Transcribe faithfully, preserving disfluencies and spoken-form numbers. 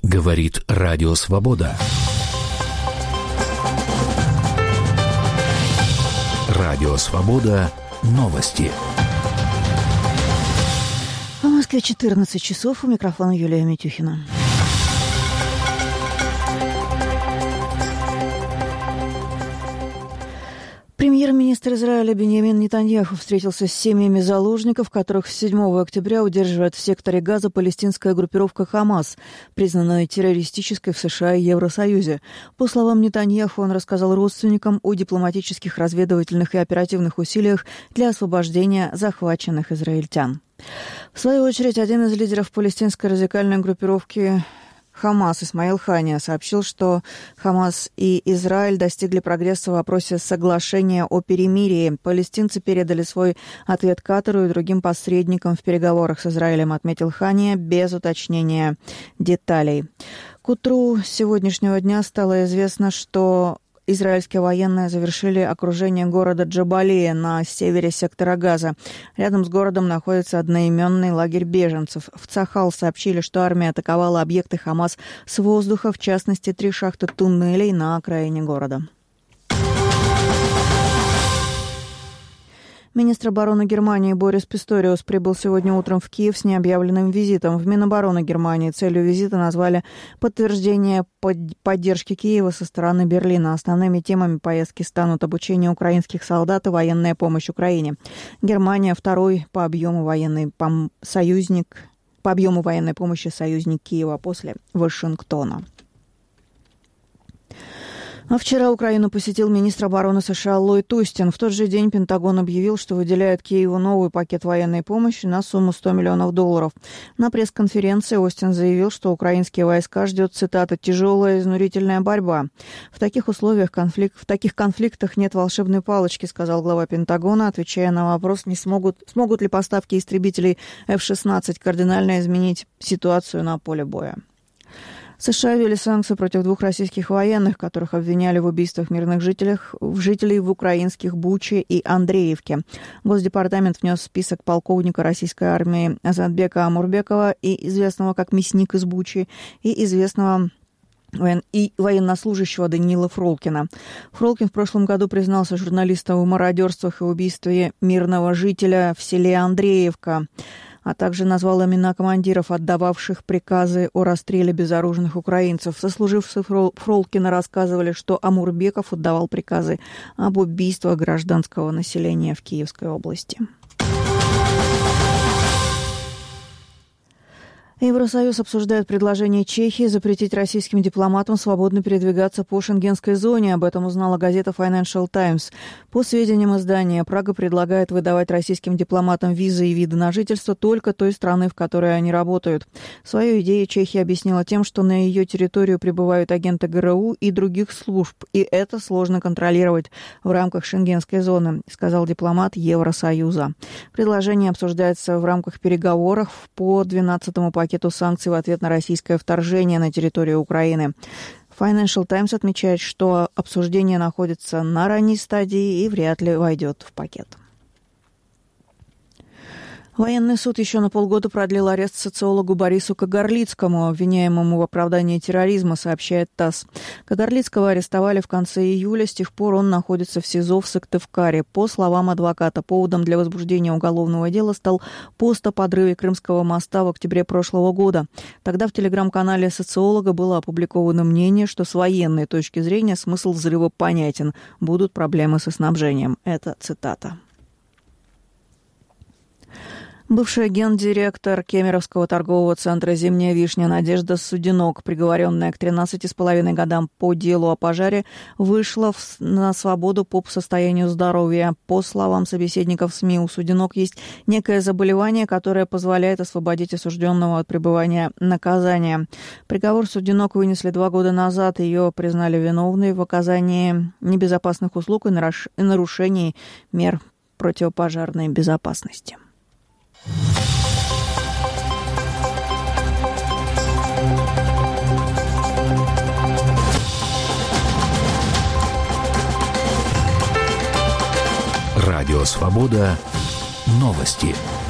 Говорит Радио Свобода. Радио Свобода. Новости. В Москве четырнадцать часов. У микрофона Юлия Митюхина. Премьер-министр Израиля Биньямин Нетаньяху встретился с семьями заложников, которых с седьмого октября удерживает в секторе Газа палестинская группировка «Хамас», признанная террористической в США и Евросоюзе. По словам Нетаньяху, он рассказал родственникам о дипломатических, разведывательных и оперативных усилиях для освобождения захваченных израильтян. В свою очередь, один из лидеров палестинской радикальной группировки «Хамас» Исмаил Хания сообщил, что Хамас и Израиль достигли прогресса в вопросе соглашения о перемирии. Палестинцы передали свой ответ Катару и другим посредникам в переговорах с Израилем, отметил Хания, без уточнения деталей. К утру сегодняшнего дня стало известно, что израильские военные завершили окружение города Джабалия на севере сектора Газа. Рядом с городом находится одноименный лагерь беженцев. В Цахал сообщили, что армия атаковала объекты Хамас с воздуха, в частности, три шахты туннелей на окраине города. Министр обороны Германии Борис Писториус прибыл сегодня утром в Киев с необъявленным визитом. В Минобороны Германии целью визита назвали подтверждение поддержки Киева со стороны Берлина. Основными темами поездки станут обучение украинских солдат и военная помощь Украине. Германия второй по объему военный пом- союзник, по объему военной помощи союзник Киева после Вашингтона. А вчера Украину посетил министр обороны США Ллойд Остин. В тот же день Пентагон объявил, что выделяет Киеву новый пакет военной помощи на сумму сто миллионов долларов. На пресс-конференции Остин заявил, что украинские войска ждет, цитата, «тяжелая изнурительная борьба». В таких условиях конфликт, в таких конфликтах нет волшебной палочки, сказал глава Пентагона, отвечая на вопрос, не смогут, смогут ли поставки истребителей эф шестнадцать кардинально изменить ситуацию на поле боя. США ввели санкции против двух российских военных, которых обвиняли в убийствах мирных жителей, жителей в украинских Буче и Андреевке. Госдепартамент внес в список полковника российской армии Азатбека Амурбекова, и известного как мясник из Бучи, и известного и военнослужащего Даниила Фролкина. Фролкин в прошлом году признался журналистам в мародерствах и убийстве мирного жителя в селе Андреевка, а также назвал имена командиров, отдававших приказы о расстреле безоружных украинцев. Сослуживцы Фролкина рассказывали, что Амурбеков отдавал приказы об убийствах гражданского населения в Киевской области. Евросоюз обсуждает предложение Чехии запретить российским дипломатам свободно передвигаться по шенгенской зоне. Об этом узнала газета Financial Times. По сведениям издания, Прага предлагает выдавать российским дипломатам визы и виды на жительство только той страны, в которой они работают. Свою идею Чехия объяснила тем, что на ее территорию прибывают агенты ГРУ и других служб, и это сложно контролировать в рамках шенгенской зоны, сказал дипломат Евросоюза. Предложение обсуждается в рамках переговоров по двенадцатому пакету санкций в ответ на российское вторжение на территорию Украины. Financial Times отмечает, что обсуждение находится на ранней стадии и вряд ли войдет в пакет. Военный суд еще на полгода продлил арест социологу Борису Кагарлицкому, обвиняемому в оправдании терроризма, сообщает ТАСС. Кагарлицкого арестовали в конце июля, с тех пор он находится в СИЗО в Сыктывкаре. По словам адвоката, поводом для возбуждения уголовного дела стал пост о подрыве Крымского моста в октябре прошлого года. Тогда в телеграм-канале социолога было опубликовано мнение, что с военной точки зрения смысл взрыва понятен. Будут проблемы со снабжением. Это цитата. Бывшая гендиректор Кемеровского торгового центра «Зимняя вишня» Надежда Судинок, приговоренная к тринадцати с половиной годам по делу о пожаре, вышла в, на свободу по состоянию здоровья. По словам собеседников СМИ, у Судинок есть некое заболевание, которое позволяет освободить осужденного от пребывания наказания. Приговор Судинок вынесли два года назад. Ее признали виновной в оказании небезопасных услуг и нарушении мер противопожарной безопасности. Радио Свобода. Новости.